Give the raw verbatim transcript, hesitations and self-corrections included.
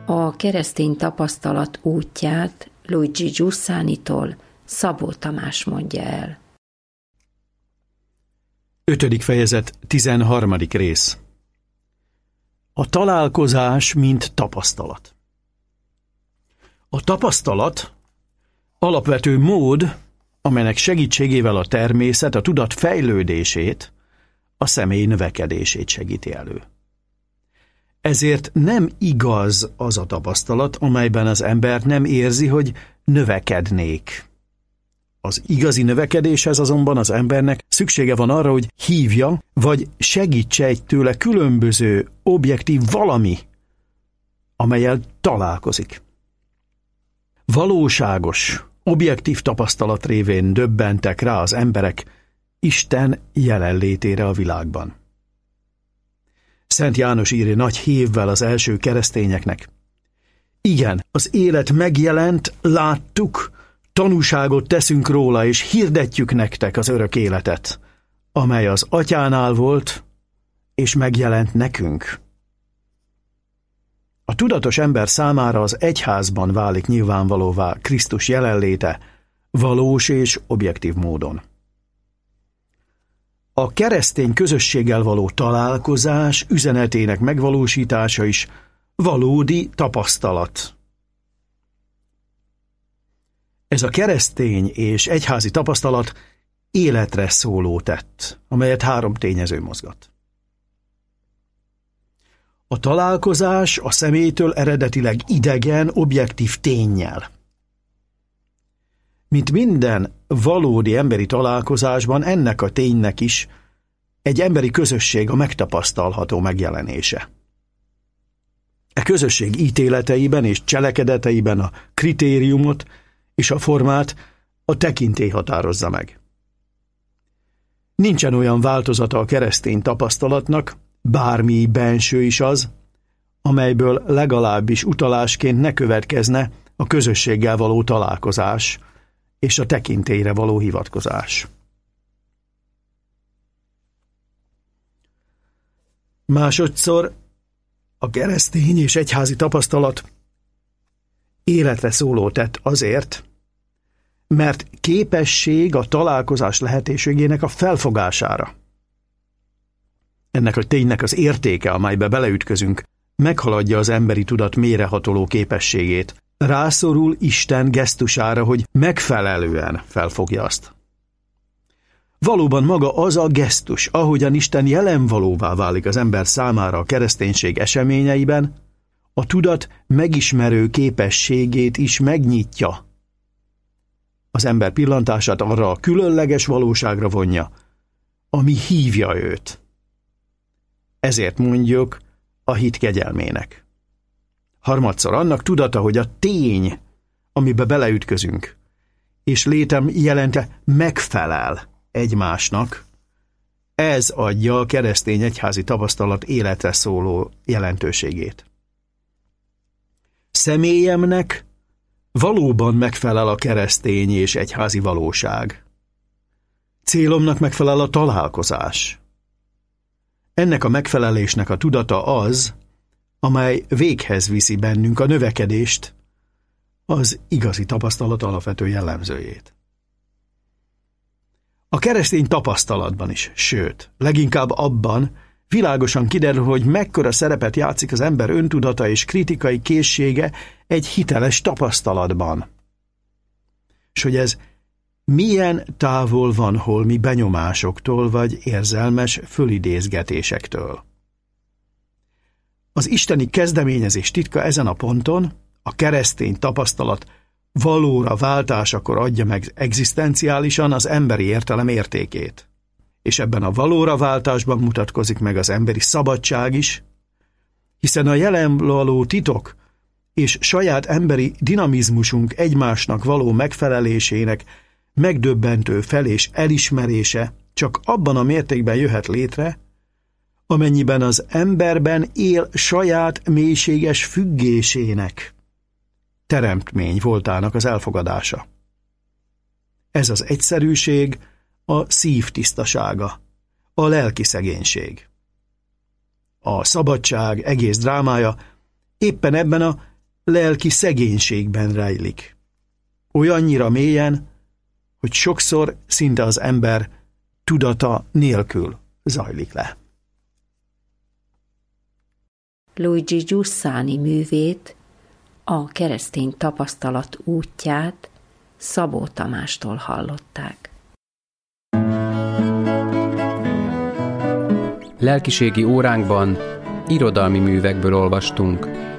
A keresztény tapasztalat útját Luigi Giussánitól Szabó Tamás mondja el. Ötödik fejezet, tizenharmadik rész. A találkozás, mint tapasztalat. A tapasztalat alapvető mód, amelynek segítségével a természet a tudat fejlődését, a személy növekedését segíti elő. Ezért nem igaz az a tapasztalat, amelyben az ember nem érzi, hogy növekednék. Az igazi növekedéshez azonban az embernek szüksége van arra, hogy hívja, vagy segítse egy tőle különböző, objektív valami, amellyel találkozik. Valóságos, objektív tapasztalat révén döbbentek rá az emberek Isten jelenlétére a világban. Szent János írja nagy hévvel az első keresztényeknek. Igen, az élet megjelent, láttuk, tanúságot teszünk róla, és hirdetjük nektek az örök életet, amely az Atyánál volt, és megjelent nekünk. A tudatos ember számára az egyházban válik nyilvánvalóvá Krisztus jelenléte, valós és objektív módon. A keresztény közösséggel való találkozás üzenetének megvalósítása is valódi tapasztalat. Ez a keresztény és egyházi tapasztalat életre szóló tett, amelyet három tényező mozgat. A találkozás a személytől eredetileg idegen, objektív ténnyel. Mint minden valódi emberi találkozásban, ennek a ténynek is egy emberi közösség a megtapasztalható megjelenése. E közösség ítéleteiben és cselekedeteiben a kritériumot és a formát a tekintély határozza meg. Nincsen olyan változata a keresztény tapasztalatnak, bármi benső is az, amelyből legalábbis utalásként ne következne a közösséggel való találkozás és a tekintélyre való hivatkozás. Másodszor a keresztény és egyházi tapasztalat életre szóló tett azért, mert képesség a találkozás lehetőségének a felfogására. Ennek a ténynek az értéke, amelybe beleütközünk, meghaladja az emberi tudat mélyrehatoló képességét, rászorul Isten gesztusára, hogy megfelelően felfogja azt. Valóban maga az a gesztus, ahogyan Isten jelenvalóvá válik az ember számára a kereszténység eseményeiben, a tudat megismerő képességét is megnyitja. Az ember pillantását arra a különleges valóságra vonja, ami hívja őt. Ezért mondjuk a hit kegyelmének. Harmadszor annak tudata, hogy a tény, amibe beleütközünk, és létem jelente megfelel egymásnak, ez adja a keresztény egyházi tapasztalat életre szóló jelentőségét. Személyemnek valóban megfelel a keresztény és egyházi valóság. Célomnak megfelel a találkozás. Ennek a megfelelésnek a tudata az, amely véghez viszi bennünk a növekedést, az igazi tapasztalat alapvető jellemzőjét. A keresztény tapasztalatban is, sőt, leginkább abban világosan kiderül, hogy mekkora szerepet játszik az ember öntudata és kritikai készsége egy hiteles tapasztalatban. És hogy ez milyen távol van holmi benyomásoktól vagy érzelmes fölidézgetésektől. Az isteni kezdeményezés titka ezen a ponton, a keresztény tapasztalat valóra váltásakor adja meg egzisztenciálisan az emberi értelem értékét. És ebben a valóra váltásban mutatkozik meg az emberi szabadság is, hiszen a jelen való titok és saját emberi dinamizmusunk egymásnak való megfelelésének megdöbbentő fel- és elismerése csak abban a mértékben jöhet létre, amennyiben az emberben él saját mélységes függésének, teremtmény voltának az elfogadása. Ez az egyszerűség a szív tisztasága, a lelki szegénység. A szabadság egész drámája éppen ebben a lelki szegénységben rejlik. Olyannyira mélyen, hogy sokszor szinte az ember tudata nélkül zajlik le. Luigi Giussani művét, a keresztény tapasztalat útját Szabó Tamástól hallották. Lelkiségi óránkban irodalmi művekből olvastunk.